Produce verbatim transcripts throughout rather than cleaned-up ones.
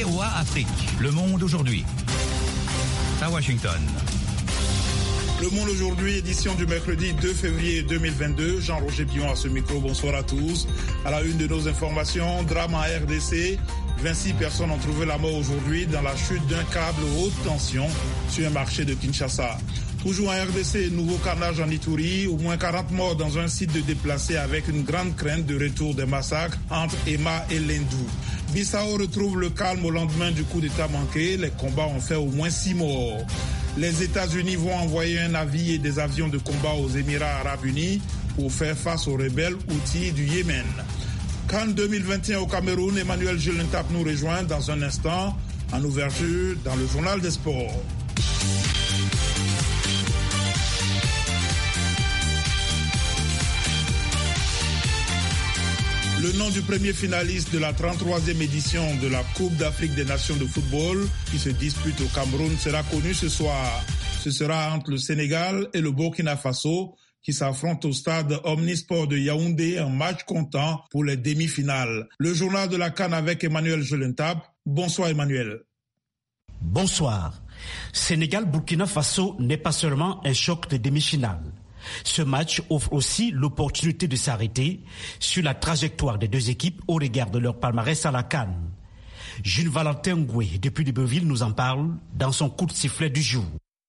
V O A Afrique. Le Monde aujourd'hui. À Washington. Le Monde aujourd'hui, édition du mercredi deux février deux mille vingt-deux. Jean-Roger Billon à ce micro, bonsoir à tous. À la une de nos informations, drame en R D C. vingt-six personnes ont trouvé la mort aujourd'hui dans la chute d'un câble haute tension sur un marché de Kinshasa. Toujours en R D C, nouveau carnage en Ituri, au moins quarante morts dans un site de déplacés avec une grande crainte de retour des massacres entre Emma et Lendou. Bissau retrouve le calme au lendemain du coup d'État manqué. Les combats ont fait au moins six morts. Les États-Unis vont envoyer un navire et des avions de combat aux Émirats arabes unis pour faire face aux rebelles Houthis du Yémen. Cannes deux mille vingt et un au Cameroun, Emmanuel Gelentap nous rejoint dans un instant en ouverture dans le journal des sports. Le nom du premier finaliste de la trente-troisième édition de la Coupe d'Afrique des Nations de football qui se dispute au Cameroun sera connu ce soir. Ce sera entre le Sénégal et le Burkina Faso qui s'affrontent au stade Omnisport de Yaoundé, un match comptant pour les demi-finales. Le journal de la CAN avec Emmanuel Gelentap. Bonsoir Emmanuel. Bonsoir. Sénégal-Burkina Faso n'est pas seulement un choc de demi-finale. Ce match offre aussi l'opportunité de s'arrêter sur la trajectoire des deux équipes au regard de leur palmarès à la CAN. Jules Valentin Ngoué, depuis Libreville, nous en parle dans son coup de sifflet du jour.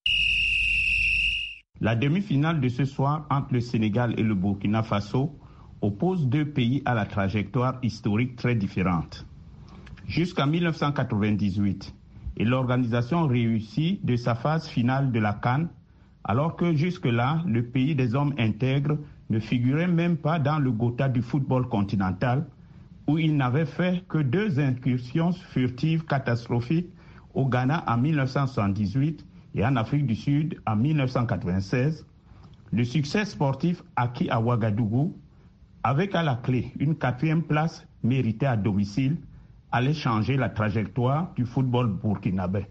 La demi-finale de ce soir entre le Sénégal et le Burkina Faso oppose deux pays à la trajectoire historique très différente. Jusqu'en mille neuf cent quatre-vingt-dix-huit, et l'organisation réussit de sa phase finale de la CAN, alors que jusque-là, le pays des hommes intègres ne figurait même pas dans le Gotha du football continental, où il n'avait fait que deux incursions furtives catastrophiques au Ghana en mille neuf cent soixante-dix-huit et en Afrique du Sud en mille neuf cent quatre-vingt-seize. Le succès sportif acquis à Ouagadougou, avec à la clé une quatrième place méritée à domicile, allait changer la trajectoire du football burkinabé.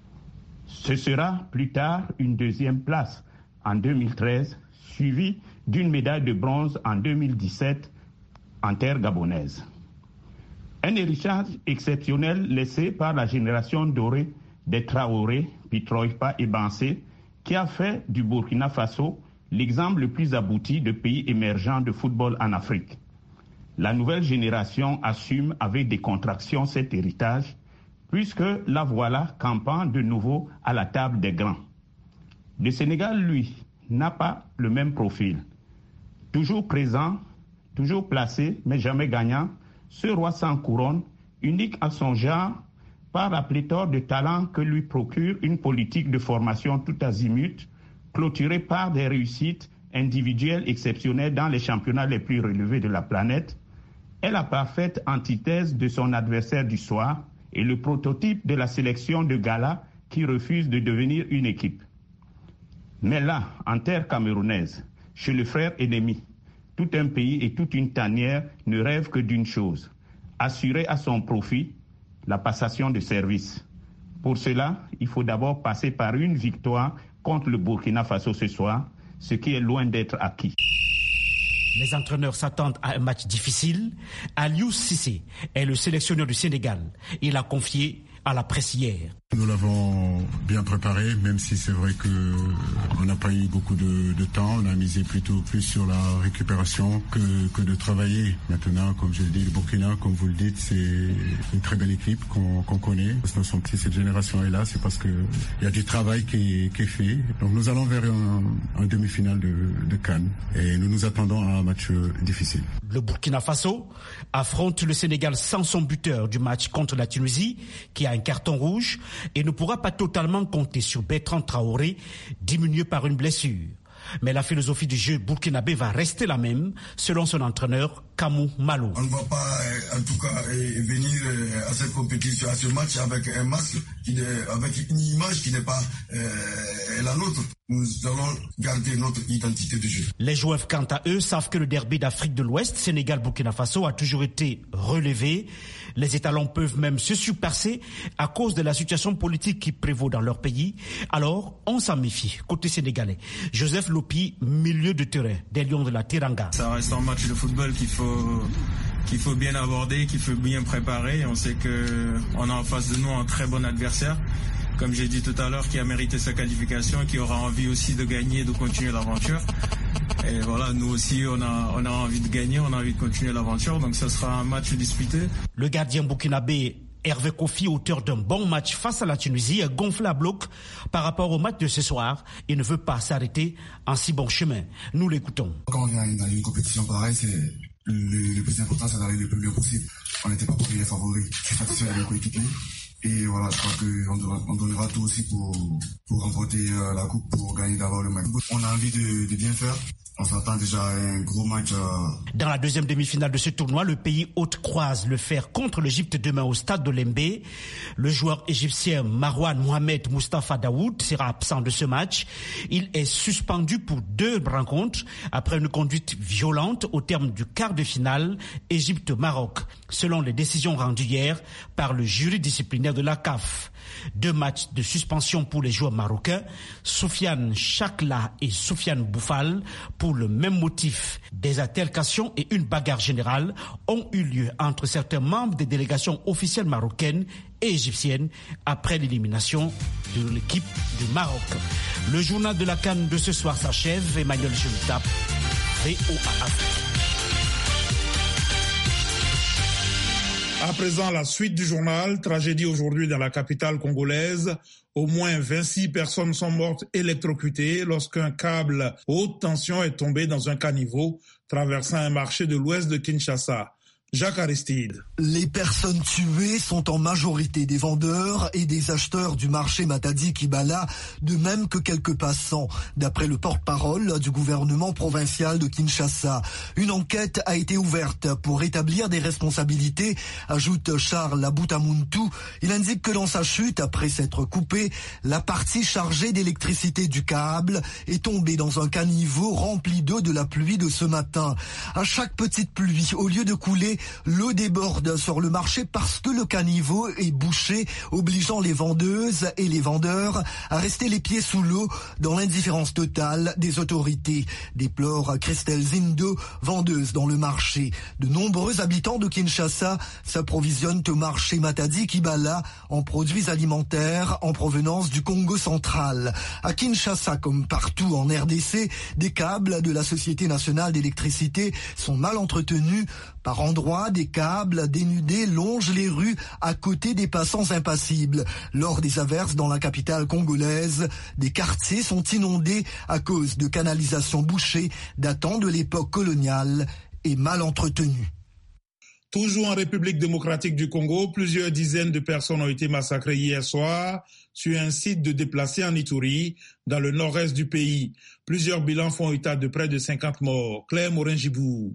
Ce sera plus tard une deuxième place en deux mille treize, suivie d'une médaille de bronze en deux mille dix-sept en terre gabonaise. Un héritage exceptionnel laissé par la génération dorée des Traoré, Pitroipa et Bansé, qui a fait du Burkina Faso l'exemple le plus abouti de pays émergents de football en Afrique. La nouvelle génération assume avec décontraction cet héritage, puisque la voilà campant de nouveau à la table des grands. Le Sénégal, lui, n'a pas le même profil. Toujours présent, toujours placé, mais jamais gagnant, ce roi sans couronne, unique à son genre, par la pléthore de talents que lui procure une politique de formation tout azimut, clôturée par des réussites individuelles exceptionnelles dans les championnats les plus relevés de la planète, est la parfaite antithèse de son adversaire du soir, et le prototype de la sélection de gala qui refuse de devenir une équipe. Mais là, en terre camerounaise, chez le frère ennemi, tout un pays et toute une tanière ne rêvent que d'une chose, assurer à son profit la passation de service. Pour cela, il faut d'abord passer par une victoire contre le Burkina Faso ce soir, ce qui est loin d'être acquis. Les entraîneurs s'attendent à un match difficile. Aliou Cissé est le sélectionneur du Sénégal. Il a confié à la presse hier. Nous l'avons bien préparé, même si c'est vrai qu'on n'a pas eu beaucoup de, de temps. On a misé plutôt plus sur la récupération que, que de travailler. Maintenant, comme je le dis, le Burkina, comme vous le dites, c'est une très belle équipe qu'on, qu'on connaît. Si cette génération est là, c'est parce qu'il y a du travail qui est, qui est fait. Donc nous allons vers un, un demi-finale de, de Cannes et nous nous attendons à un match difficile. Le Burkina Faso affronte le Sénégal sans son buteur du match contre la Tunisie, qui a un carton rouge, et ne pourra pas totalement compter sur Bertrand Traoré, diminué par une blessure. Mais la philosophie du jeu burkinabé va rester la même, selon son entraîneur Kamou Malo. On ne va pas, en tout cas, venir à cette compétition, à ce match avec un masque, qui est, avec une image qui n'est pas euh, la nôtre. Nous allons garder notre identité de jeu. Les joueurs, quant à eux, savent que le derby d'Afrique de l'Ouest, Sénégal-Burkina Faso, a toujours été relevé. Les étalons peuvent même se surpasser à cause de la situation politique qui prévaut dans leur pays. Alors, on s'en méfie. Côté sénégalais, Joseph Lopi, milieu de terrain des Lions de la Teranga. Ça reste un match de football qu'il faut qu'il faut bien aborder, qu'il faut bien préparer. On sait qu'on a en face de nous un très bon adversaire, comme j'ai dit tout à l'heure, qui a mérité sa qualification et qui aura envie aussi de gagner et de continuer l'aventure. Et voilà, nous aussi, on a, on a envie de gagner, on a envie de continuer l'aventure, donc ce sera un match disputé. Le gardien burkinabé Hervé Kofi, auteur d'un bon match face à la Tunisie, est gonflé à bloc par rapport au match de ce soir. Il ne veut pas s'arrêter en si bon chemin. Nous l'écoutons. Quand on vient dans une compétition pareille, c'est le, le plus important, c'est d'arriver le plus bien possible. On n'était pas pour les favoris. Je suis satisfait avec les coéquipiers. Et voilà, je crois qu'on donnera, on donnera tout aussi pour, pour remporter euh, la coupe, pour gagner d'abord le match. On a envie de, de bien faire. On s'attend déjà à un gros match. Euh... Dans la deuxième demi-finale de ce tournoi, le pays hôte croise le fer contre l'Égypte demain au stade de Lembe. Le joueur égyptien Marwan Mohamed Mustafa Daoud sera absent de ce match. Il est suspendu pour deux rencontres après une conduite violente au terme du quart de finale Égypte-Maroc, selon les décisions rendues hier par le jury disciplinaire de la C A F. Deux matchs de suspension pour les joueurs marocains, Soufiane Chakla et Soufiane Boufal, pour le même motif. Des altercations et une bagarre générale ont eu lieu entre certains membres des délégations officielles marocaines et égyptiennes après l'élimination de l'équipe du Maroc. Le journal de la CAN de ce soir s'achève. Emmanuel Chemita, V O A Afrique. À présent, la suite du journal. Tragédie aujourd'hui dans la capitale congolaise. Au moins vingt-six personnes sont mortes électrocutées lorsqu'un câble haute tension est tombé dans un caniveau traversant un marché de l'ouest de Kinshasa. Jacques Aristide. Les personnes tuées sont en majorité des vendeurs et des acheteurs du marché Matadi Kibala, de même que quelques passants, d'après le porte-parole du gouvernement provincial de Kinshasa. Une enquête a été ouverte pour établir des responsabilités, ajoute Charles Abutamuntu. Il indique que dans sa chute, après s'être coupé, la partie chargée d'électricité du câble est tombée dans un caniveau rempli d'eau de la pluie de ce matin. À chaque petite pluie, au lieu de couler, l'eau déborde sur le marché parce que le caniveau est bouché, obligeant les vendeuses et les vendeurs à rester les pieds sous l'eau dans l'indifférence totale des autorités, déplore Christelle Zindo, vendeuse dans le marché. De nombreux habitants de Kinshasa s'approvisionnent au marché Matadi Kibala en produits alimentaires en provenance du Congo central. À Kinshasa, comme partout en R D C, des câbles de la Société nationale d'électricité sont mal entretenus. Par endroits, des câbles dénudés longent les rues à côté des passants impassibles. Lors des averses dans la capitale congolaise, des quartiers sont inondés à cause de canalisations bouchées datant de l'époque coloniale et mal entretenues. Toujours en République démocratique du Congo, plusieurs dizaines de personnes ont été massacrées hier soir sur un site de déplacés en Ituri, dans le nord-est du pays. Plusieurs bilans font état de près de cinquante morts. Claire Morin-Gibou.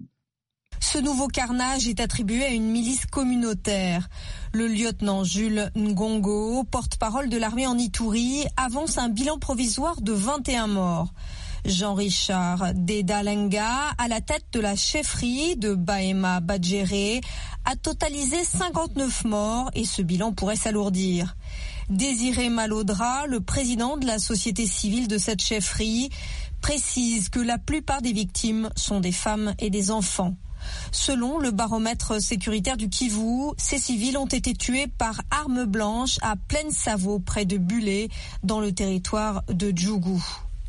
Ce nouveau carnage est attribué à une milice communautaire. Le lieutenant Jules Ngongo, porte-parole de l'armée en Ituri, avance un bilan provisoire de vingt et un morts. Jean-Richard Dedalenga, à la tête de la chefferie de Bahema Badjéré, a totalisé cinquante-neuf morts et ce bilan pourrait s'alourdir. Désiré Malodra, le président de la société civile de cette chefferie, précise que la plupart des victimes sont des femmes et des enfants. Selon le baromètre sécuritaire du Kivu, ces civils ont été tués par armes blanches à Plaine-Savo, près de Bulé, dans le territoire de Djougou.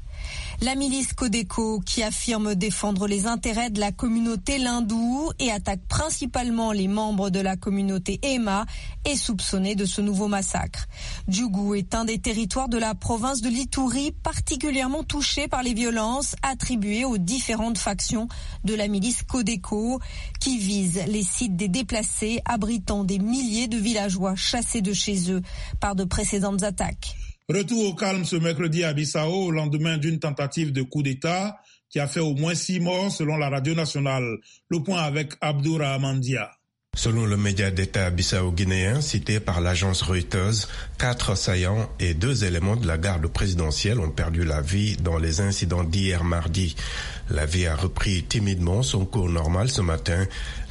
La milice Codeco, qui affirme défendre les intérêts de la communauté Lindou et attaque principalement les membres de la communauté Ema, est soupçonnée de ce nouveau massacre. Djougou est un des territoires de la province de l'Ituri particulièrement touché par les violences attribuées aux différentes factions de la milice Codeco, qui visent les sites des déplacés abritant des milliers de villageois chassés de chez eux par de précédentes attaques. Retour au calme ce mercredi à Bissau au lendemain d'une tentative de coup d'État qui a fait au moins six morts selon la radio nationale. Le point avec Abdou Rahamandia. Selon le média d'État bissau-guinéen cité par l'agence Reuters, quatre assaillants et deux éléments de la garde présidentielle ont perdu la vie dans les incidents d'hier mardi. La vie a repris timidement son cours normal ce matin.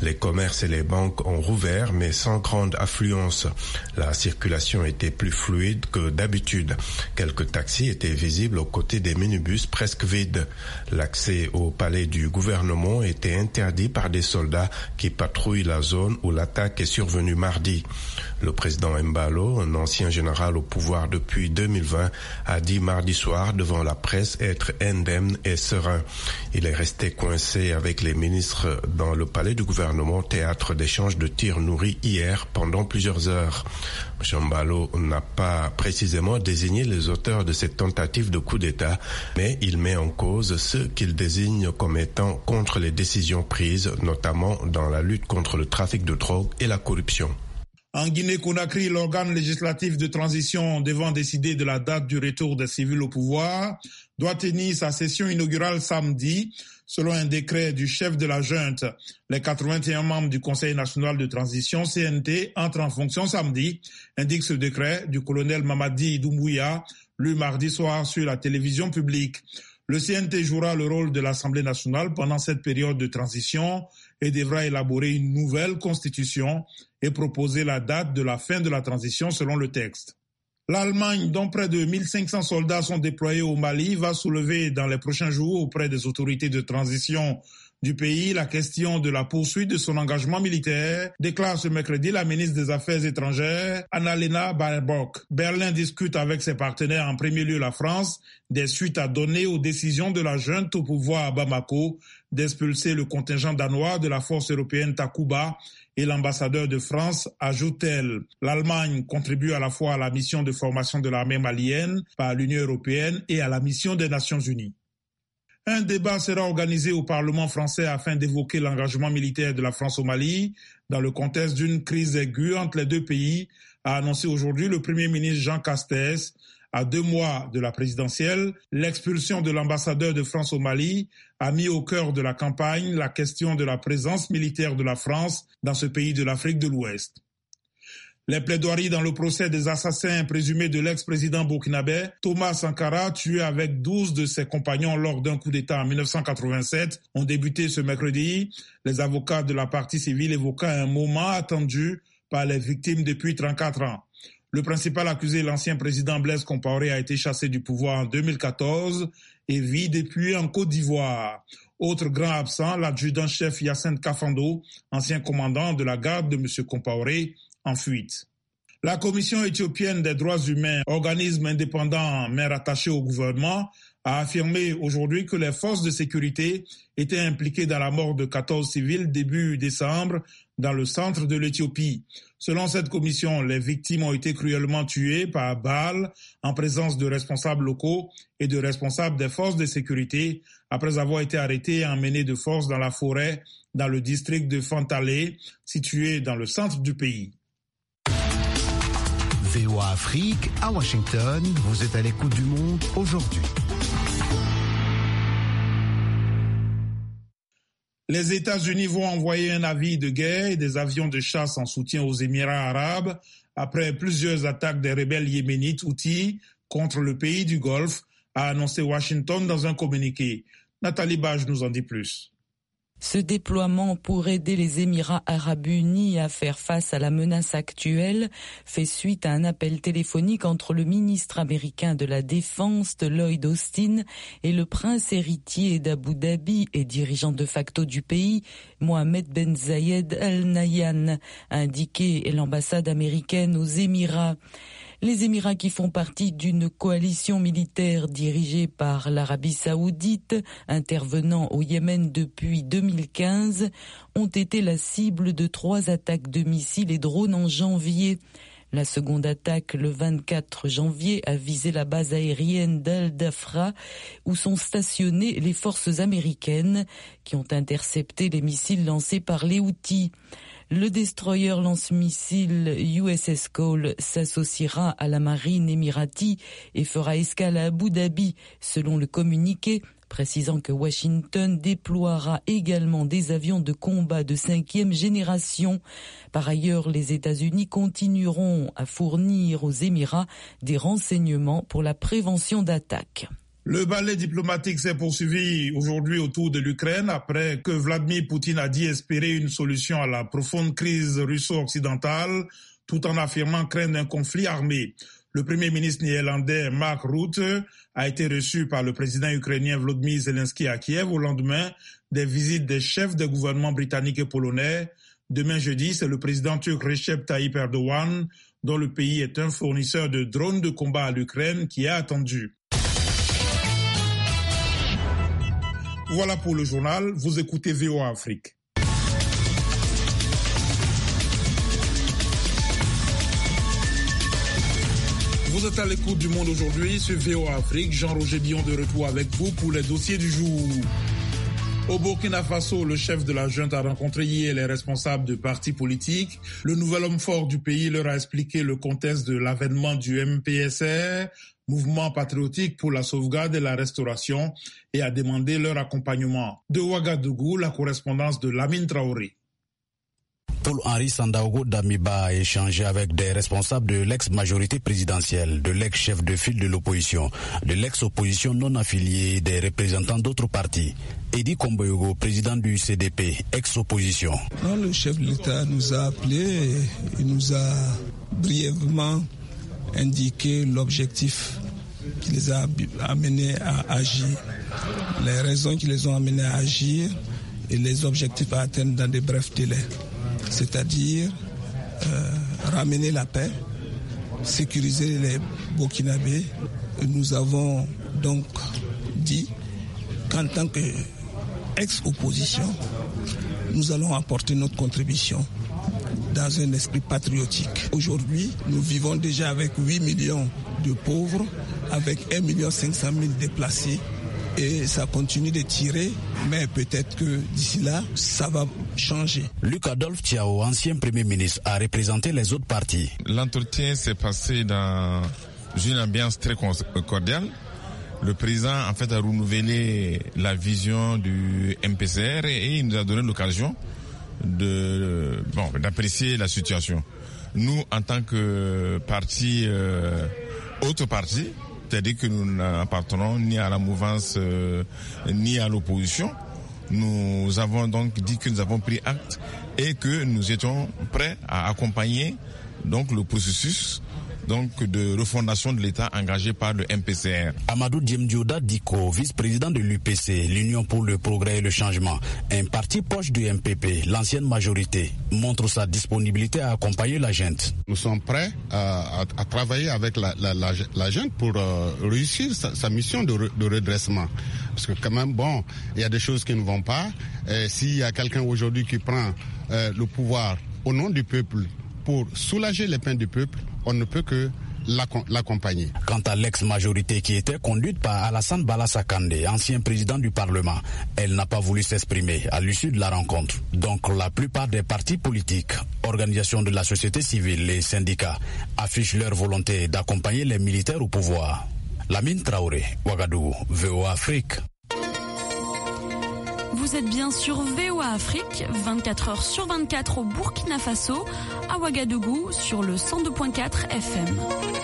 Les commerces et les banques ont rouvert, mais sans grande affluence. La circulation était plus fluide que d'habitude. Quelques taxis étaient visibles aux côtés des minibus presque vides. L'accès au palais du gouvernement était interdit par des soldats qui patrouillent la zone où l'attaque est survenue mardi. Le président Embalo, un ancien général au pouvoir depuis deux mille vingt, a dit mardi soir devant la presse être indemne et serein. Il est resté coincé avec les ministres dans le palais du gouvernement, théâtre d'échanges de tirs nourris hier pendant plusieurs heures. M. Embalo n'a pas précisément désigné les auteurs de cette tentative de coup d'État, mais il met en cause ceux qu'il désigne comme étant contre les décisions prises, notamment dans la lutte contre le trafic de drogue et la corruption. En Guinée-Conakry, l'organe législatif de transition devant décider de la date du retour des civils au pouvoir doit tenir sa session inaugurale samedi, selon un décret du chef de la junte. Les quatre-vingt-un membres du Conseil national de transition, C N T, entrent en fonction samedi, indique ce décret du colonel Mamadi Doumbouya, lu mardi soir sur la télévision publique. Le C N T jouera le rôle de l'Assemblée nationale pendant cette période de transition et devra élaborer une nouvelle constitution et proposer la date de la fin de la transition selon le texte. L'Allemagne, dont près de mille cinq cents soldats sont déployés au Mali, va soulever dans les prochains jours auprès des autorités de transition du pays la question de la poursuite de son engagement militaire, déclare ce mercredi la ministre des Affaires étrangères, Annalena Baerbock. Berlin discute avec ses partenaires, en premier lieu la France, des suites à donner aux décisions de la junte au pouvoir à Bamako d'expulser le contingent danois de la force européenne Takuba et l'ambassadeur de France, ajoute-t-elle. L'Allemagne contribue à la fois à la mission de formation de l'armée malienne par l'Union européenne et à la mission des Nations unies. Un débat sera organisé au Parlement français afin d'évoquer l'engagement militaire de la France au Mali dans le contexte d'une crise aiguë entre les deux pays, a annoncé aujourd'hui le Premier ministre Jean Castex. À deux mois de la présidentielle, l'expulsion de l'ambassadeur de France au Mali a mis au cœur de la campagne la question de la présence militaire de la France dans ce pays de l'Afrique de l'Ouest. Les plaidoiries dans le procès des assassins présumés de l'ex-président burkinabé Thomas Sankara, tué avec douze de ses compagnons lors d'un coup d'État en mille neuf cent quatre-vingt-sept, ont débuté ce mercredi. Les avocats de la partie civile évoquant un moment attendu par les victimes depuis trente-quatre ans. Le principal accusé, l'ancien président Blaise Compaoré, a été chassé du pouvoir en deux mille quatorze et vit depuis en Côte d'Ivoire. Autre grand absent, l'adjudant-chef Yacine Kafando, ancien commandant de la garde de M. Compaoré, en fuite. La Commission éthiopienne des droits humains, organisme indépendant mais rattaché au gouvernement, a affirmé aujourd'hui que les forces de sécurité étaient impliquées dans la mort de quatorze civils début décembre dans le centre de l'Éthiopie. Selon cette commission, les victimes ont été cruellement tuées par balles en présence de responsables locaux et de responsables des forces de sécurité après avoir été arrêtés et emmenés de force dans la forêt dans le district de Fantale, situé dans le centre du pays. V O A Afrique, à Washington, vous êtes à l'écoute du monde aujourd'hui. Les États-Unis vont envoyer un navire de guerre et des avions de chasse en soutien aux Émirats arabes après plusieurs attaques des rebelles yéménites Houthis contre le pays du Golfe, a annoncé Washington dans un communiqué. Nathalie Bage nous en dit plus. Ce déploiement pour aider les Émirats arabes unis à faire face à la menace actuelle fait suite à un appel téléphonique entre le ministre américain de la Défense, Lloyd Austin, et le prince héritier d'Abu Dhabi et dirigeant de facto du pays, Mohammed Ben Zayed Al Nahyan, a indiqué l'ambassade américaine aux Émirats. Les Émirats, qui font partie d'une coalition militaire dirigée par l'Arabie saoudite, intervenant au Yémen depuis deux mille quinze, ont été la cible de trois attaques de missiles et drones en janvier. La seconde attaque, le vingt-quatre janvier, a visé la base aérienne d'Al-Dafra, où sont stationnées les forces américaines, qui ont intercepté les missiles lancés par les Houthis. Le destroyer lance-missile U S S Cole s'associera à la marine émirati et fera escale à Abu Dhabi, selon le communiqué, précisant que Washington déploiera également des avions de combat de cinquième génération. Par ailleurs, les États-Unis continueront à fournir aux Émirats des renseignements pour la prévention d'attaques. Le ballet diplomatique s'est poursuivi aujourd'hui autour de l'Ukraine après que Vladimir Poutine a dit espérer une solution à la profonde crise russo-occidentale tout en affirmant craindre un conflit armé. Le premier ministre néerlandais Mark Rutte a été reçu par le président ukrainien Volodymyr Zelensky à Kiev au lendemain des visites des chefs des gouvernements britanniques et polonais. Demain jeudi, c'est le président turc Recep Tayyip Erdogan, dont le pays est un fournisseur de drones de combat à l'Ukraine, qui est attendu. Voilà pour le journal, vous écoutez V O A Afrique. Vous êtes à l'écoute du Monde aujourd'hui sur V O A Afrique. Jean-Roger Billon de retour avec vous pour les dossiers du jour. Au Burkina Faso, le chef de la junte a rencontré hier les responsables de partis politiques. Le nouvel homme fort du pays leur a expliqué le contexte de l'avènement du M P S R, mouvement patriotique pour la sauvegarde et la restauration, et a demandé leur accompagnement. De Ouagadougou, la correspondance de Lamine Traoré. Paul-Henri Sandaogo Damiba a échangé avec des responsables de l'ex-majorité présidentielle, de l'ex-chef de file de l'opposition, de l'ex-opposition non affiliée, des représentants d'autres partis. Edi Komboyogo, président du C D P, ex-opposition. Non, le chef de l'État nous a appelés et il nous a brièvement indiqué l'objectif qui les a amenés à agir, les raisons qui les ont amenés à agir et les objectifs à atteindre dans des brefs délais. C'est-à-dire euh, ramener la paix, sécuriser les Burkinabés. Nous avons donc dit qu'en tant qu'ex-opposition, nous allons apporter notre contribution dans un esprit patriotique. Aujourd'hui, nous vivons déjà avec huit millions de pauvres, avec un million cinq cent mille déplacés. Et ça continue de tirer, mais peut-être que d'ici là, ça va changer. Luc Adolphe Thiao, ancien Premier ministre, a représenté les autres partis. L'entretien s'est passé dans une ambiance très cordiale. Le président, en fait, a renouvelé la vision du M P C R et il nous a donné l'occasion de, bon, d'apprécier la situation. Nous, en tant que parti, euh, autre parti, c'est-à-dire que nous n'appartenons ni à la mouvance euh, ni à l'opposition. Nous avons donc dit que nous avons pris acte et que nous étions prêts à accompagner donc le processus donc de refondation de l'État engagé par le M P C R. Amadou Diemdioda Diko, vice-président de l'U P C, l'Union pour le progrès et le changement, un parti proche du M P P, l'ancienne majorité, montre sa disponibilité à accompagner la junte. Nous sommes prêts à, à, à travailler avec la, la, la, la junte pour euh, réussir sa, sa mission de, re, de redressement. Parce que quand même, bon, il y a des choses qui ne vont pas. Et s'il y a quelqu'un aujourd'hui qui prend euh, le pouvoir au nom du peuple pour soulager les peines du peuple, on ne peut que l'accompagner. Quant à l'ex-majorité qui était conduite par Alassane Balassane Kandé, ancien président du Parlement, elle n'a pas voulu s'exprimer à l'issue de la rencontre. Donc la plupart des partis politiques, organisations de la société civile et syndicats affichent leur volonté d'accompagner les militaires au pouvoir. Lamine Traoré, Ouagadougou, V O A Afrique. Vous êtes bien sur V O A Afrique, vingt-quatre heures sur vingt-quatre au Burkina Faso, à Ouagadougou sur le cent deux virgule quatre F M.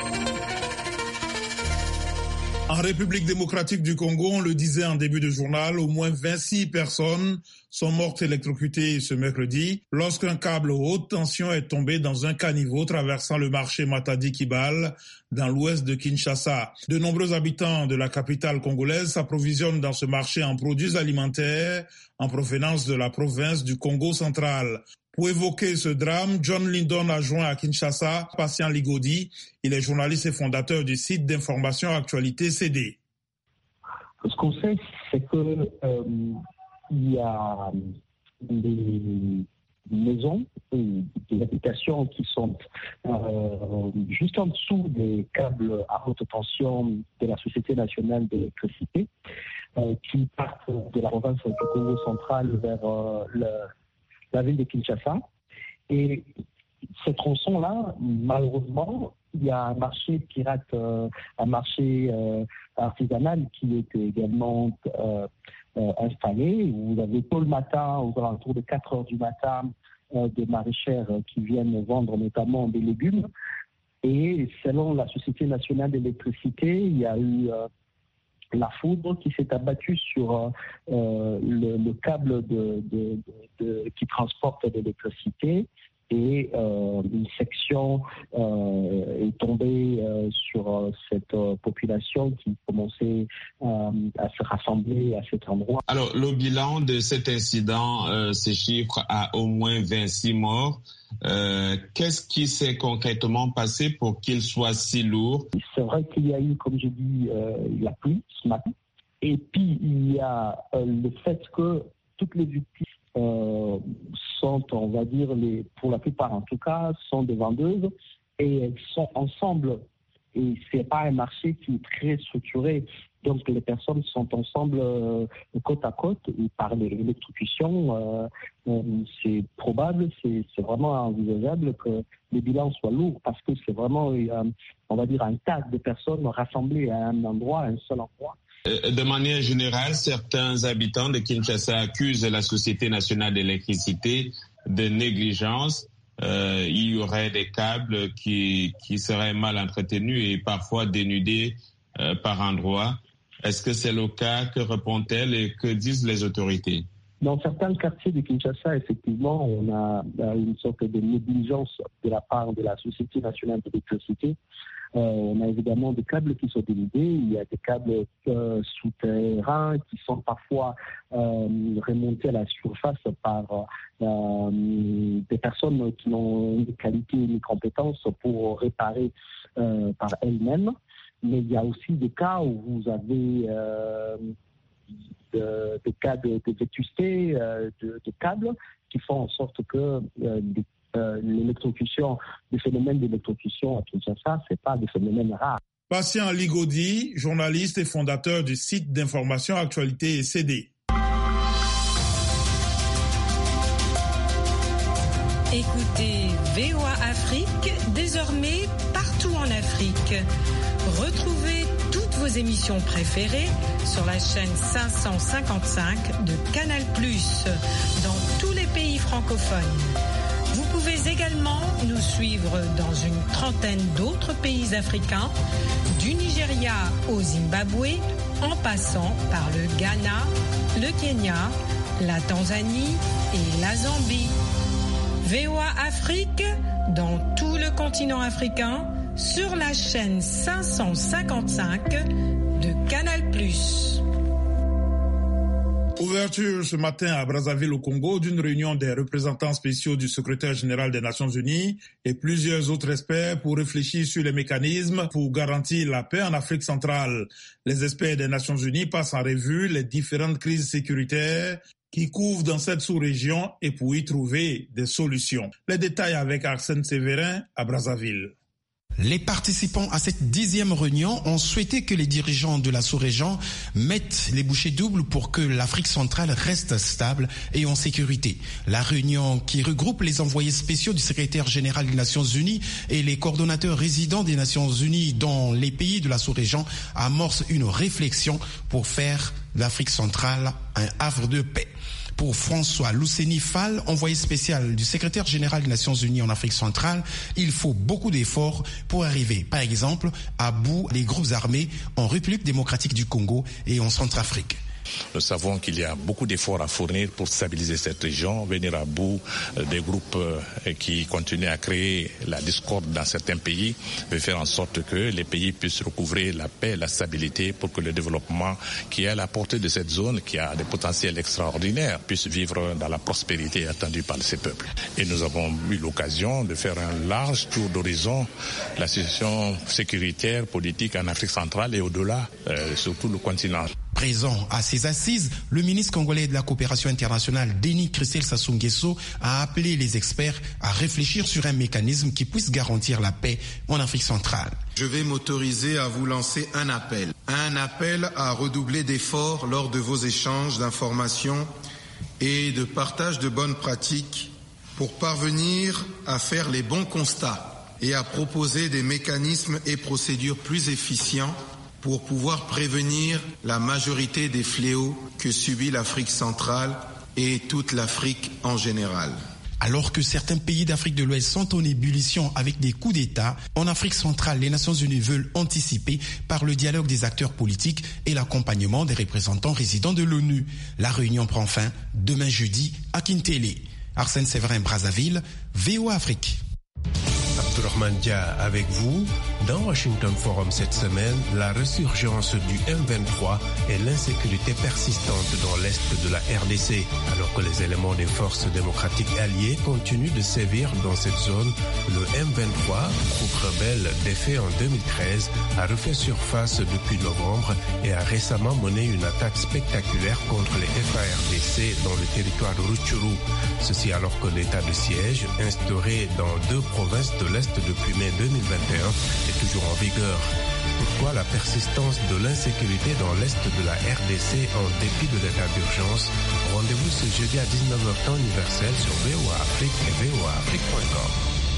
En République démocratique du Congo, on le disait en début de journal, au moins vingt-six personnes sont mortes électrocutées ce mercredi lorsqu'un câble haute tension est tombé dans un caniveau traversant le marché Matadi-Kibale dans l'ouest de Kinshasa. De nombreux habitants de la capitale congolaise s'approvisionnent dans ce marché en produits alimentaires en provenance de la province du Congo central. Pour évoquer ce drame, John Lindon a joint à Kinshasa Patient Ligodi. Il est journaliste et fondateur du site d'information Actualité C D. Ce qu'on sait, c'est que euh, il y a des maisons et des habitations qui sont euh, juste en dessous des câbles à haute tension de la Société nationale d'électricité euh, qui partent de la province du Congo central vers euh, le la ville de Kinshasa. Et ces tronçons-là, malheureusement, il y a un marché pirate, euh, un marché euh, artisanal qui est également euh, euh, installé. Vous avez tôt le matin, aux alentours de quatre heures du matin, euh, des maraîchères qui viennent vendre notamment des légumes. Et selon la Société nationale d'électricité, il y a eu euh, la foudre qui s'est abattue sur euh, le, le câble de, de, de, de, qui transporte l'électricité et euh, une section euh, est tombée euh, sur euh, cette euh, population qui commençait euh, à se rassembler à cet endroit. Alors, le bilan de cet incident euh, se chiffre à au moins vingt-six morts. Euh, qu'est-ce qui s'est concrètement passé pour qu'il soit si lourd? C'est vrai qu'il y a eu, comme je dis, euh, la pluie ce matin. Et puis, il y a euh, le fait que toutes les victimes euh, sont, on va dire, les, pour la plupart en tout cas, sont des vendeuses et elles sont ensemble. Et c'est pas un marché qui est très structuré. Donc les personnes sont ensemble euh, côte à côte et par l'électrocution, euh, euh, c'est probable, c'est, c'est vraiment envisageable que les bilans soient lourds parce que c'est vraiment, euh, on va dire, un tas de personnes rassemblées à un endroit, à un seul endroit. De manière générale, certains habitants de Kinshasa accusent la Société nationale d'électricité de négligence. Euh, il y aurait des câbles qui, qui seraient mal entretenus et parfois dénudés euh, par endroits. Est-ce que c'est le cas? Que répond-elle et que disent les autorités? Dans certains quartiers de Kinshasa, effectivement, on a une sorte de négligence de la part de la Société nationale d'électricité. Euh, on a évidemment des câbles qui sont dénudés, il y a des câbles euh, souterrains qui sont parfois euh, remontés à la surface par euh, des personnes qui ont une qualité et une compétence pour réparer euh, par elles-mêmes. Mais il y a aussi des cas où vous avez euh, de, des cas de, de vétusté euh, de, de câbles qui font en sorte que euh, des Euh, l'électrocution, le phénomène d'électrocution à Kinshasa, c'est pas des phénomènes rares. Patient Ligodi, journaliste et fondateur du site d'information Actualité et C D. Écoutez V O A Afrique, désormais partout en Afrique. Retrouvez toutes vos émissions préférées sur la chaîne cinq cent cinquante-cinq de Canal plus, dans tous les pays francophones. Vous pouvez également nous suivre dans une trentaine d'autres pays africains, du Nigeria au Zimbabwe, en passant par le Ghana, le Kenya, la Tanzanie et la Zambie. V O A Afrique, dans tout le continent africain, sur la chaîne cinq cent cinquante-cinq de Canal plus. Ouverture ce matin à Brazzaville au Congo d'une réunion des représentants spéciaux du secrétaire général des Nations Unies et plusieurs autres experts pour réfléchir sur les mécanismes pour garantir la paix en Afrique centrale. Les experts des Nations Unies passent en revue les différentes crises sécuritaires qui couvrent dans cette sous-région et pour y trouver des solutions. Les détails avec Arsène Séverin à Brazzaville. Les participants à cette dixième réunion ont souhaité que les dirigeants de la sous-région mettent les bouchées doubles pour que l'Afrique centrale reste stable et en sécurité. La réunion, qui regroupe les envoyés spéciaux du secrétaire général des Nations Unies et les coordonnateurs résidents des Nations Unies dans les pays de la sous-région, amorce une réflexion pour faire de l'Afrique centrale un havre de paix. Pour François Luceni Fall, envoyé spécial du secrétaire général des Nations Unies en Afrique centrale, il faut beaucoup d'efforts pour arriver, par exemple, à bout des groupes armés en République démocratique du Congo et en Centrafrique. Nous savons qu'il y a beaucoup d'efforts à fournir pour stabiliser cette région, venir à bout des groupes qui continuent à créer la discorde dans certains pays, et faire en sorte que les pays puissent recouvrer la paix et la stabilité pour que le développement qui est à la portée de cette zone, qui a des potentiels extraordinaires, puisse vivre dans la prospérité attendue par ces peuples. Et nous avons eu l'occasion de faire un large tour d'horizon de la situation sécuritaire, politique en Afrique centrale et au-delà, euh, sur tout le continent. Présent à ces assises, le ministre congolais de la coopération internationale, Denis Christel Sassou Nguesso, a appelé les experts à réfléchir sur un mécanisme qui puisse garantir la paix en Afrique centrale. Je vais m'autoriser à vous lancer un appel. Un appel à redoubler d'efforts lors de vos échanges d'informations et de partage de bonnes pratiques pour parvenir à faire les bons constats et à proposer des mécanismes et procédures plus efficients pour pouvoir prévenir la majorité des fléaux que subit l'Afrique centrale et toute l'Afrique en général. Alors que certains pays d'Afrique de l'Ouest sont en ébullition avec des coups d'État, en Afrique centrale, les Nations Unies veulent anticiper par le dialogue des acteurs politiques et l'accompagnement des représentants résidents de l'ONU. La réunion prend fin demain jeudi à Kintélé. Arsène Séverin, Brazzaville, V O A Afrique. Abdourahmane Dia avec vous. Dans Washington Forum cette semaine, la résurgence du M vingt-trois et l'insécurité persistante dans l'est de la R D C. Alors que les éléments des forces démocratiques alliées continuent de sévir dans cette zone, le M vingt-trois, groupe rebelle défait en deux mille treize, a refait surface depuis novembre et a récemment mené une attaque spectaculaire contre les F A R D C dans le territoire de Rutshuru. Ceci alors que l'état de siège, instauré dans deux provinces de l'Est depuis mai deux mille vingt et un, est toujours en vigueur. Pourquoi la persistance de l'insécurité dans l'Est de la R D C en dépit de l'état d'urgence? Rendez-vous ce jeudi à dix-neuf heures temps universel sur V O A Afrique et V O A Afrique point com.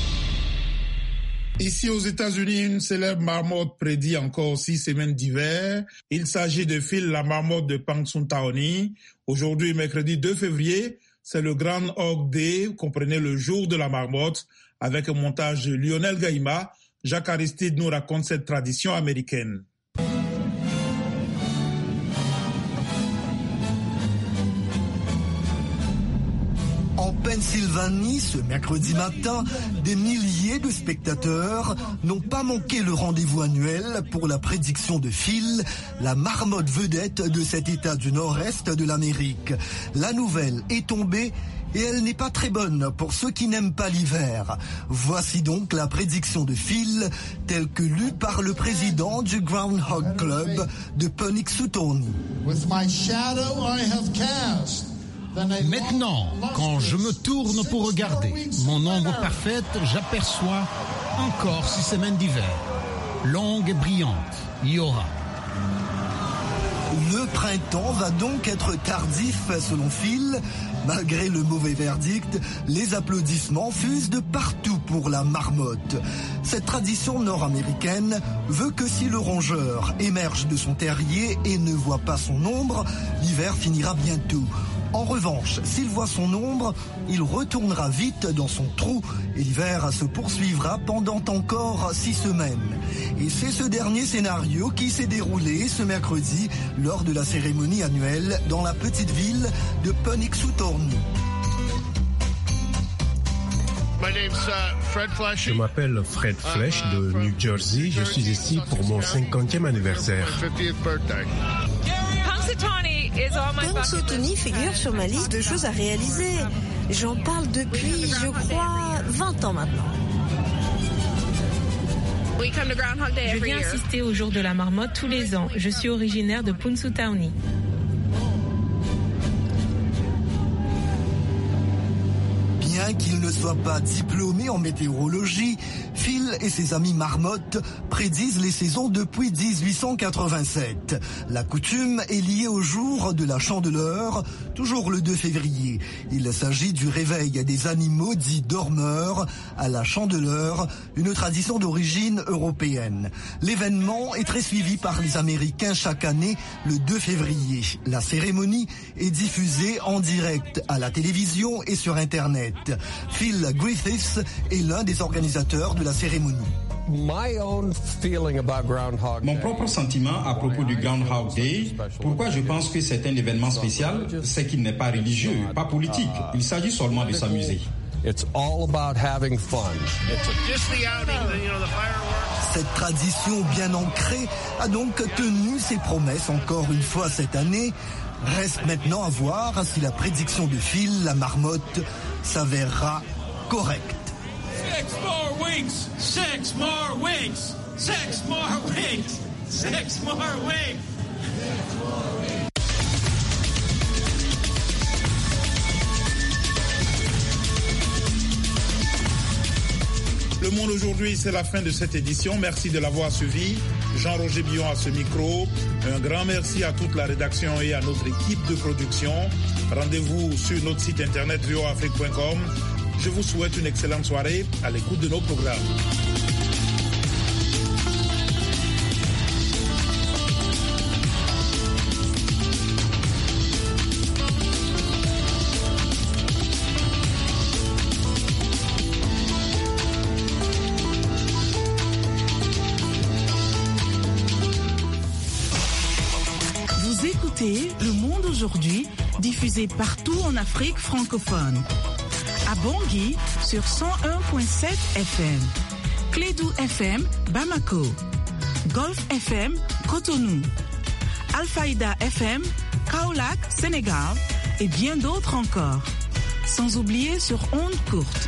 Ici aux États-Unis, une célèbre marmotte prédit encore six semaines d'hiver. Il s'agit de Phil, la marmotte de Punxsutawney. Aujourd'hui, mercredi deux février, c'est le Groundhog Day, comprenez le jour de la marmotte, avec un montage de Lionel Gaïma. Jacques Aristide nous raconte cette tradition américaine. En Pennsylvanie, ce mercredi matin, des milliers de spectateurs n'ont pas manqué le rendez-vous annuel pour la prédiction de Phil, la marmotte vedette de cet état du nord-est de l'Amérique. La nouvelle est tombée et elle n'est pas très bonne pour ceux qui n'aiment pas l'hiver. Voici donc la prédiction de Phil, telle que lue par le président du Groundhog Club de Punxsutawney. Maintenant, quand je me tourne pour regarder mon ombre parfaite, j'aperçois encore six semaines d'hiver. Longue et brillante, il y aura. Le printemps va donc être tardif selon Phil. Malgré le mauvais verdict, les applaudissements fusent de partout pour la marmotte. Cette tradition nord-américaine veut que si le rongeur émerge de son terrier et ne voit pas son ombre, l'hiver finira bientôt. En revanche, s'il voit son ombre, il retournera vite dans son trou et l'hiver se poursuivra pendant encore six semaines. Et c'est ce dernier scénario qui s'est déroulé ce mercredi lors de la cérémonie annuelle dans la petite ville de Punxsutawney. Je m'appelle Fred Flesh de New Jersey. Je suis ici pour mon cinquantième anniversaire. Punxsutawney figure sur ma liste de choses à réaliser. J'en parle depuis, je crois, vingt ans maintenant. Je viens assister au jour de la marmotte tous les ans. Je suis originaire de Punxsutawney. Bien qu'il ne soit pas diplômé en météorologie, Phil et ses amis marmottes prédisent les saisons depuis dix-huit cent quatre-vingt-sept. La coutume est liée au jour de la Chandeleur, toujours le deux février. Il s'agit du réveil des animaux dits dormeurs à la Chandeleur, une tradition d'origine européenne. L'événement est très suivi par les Américains chaque année le deux février. La cérémonie est diffusée en direct à la télévision et sur Internet. Phil Griffiths est l'un des organisateurs de la cérémonie. Mon propre sentiment à propos du Groundhog Day, pourquoi je pense que c'est un événement spécial, c'est qu'il n'est pas religieux, pas politique. Il s'agit seulement de s'amuser. Cette tradition bien ancrée a donc tenu ses promesses encore une fois cette année. Reste maintenant à voir si la prédiction de Phil, la marmotte, s'avérera correcte. Six more weeks, six more weeks, six more weeks, six more weeks. Le Monde aujourd'hui, c'est la fin de cette édition. Merci de l'avoir suivi. Jean-Roger Billon à ce micro. Un grand merci à toute la rédaction et à notre équipe de production. Rendez-vous sur notre site internet v o a afrique point com. Je vous souhaite une excellente soirée à l'écoute de nos programmes. aujourd'hui, diffusée partout en Afrique francophone. À Bangui sur cent un virgule sept F M. Clédou F M, Bamako. Golf F M, Cotonou. Alfaïda F M, Kaolack, Sénégal. Et bien d'autres encore. Sans oublier sur ondes courtes.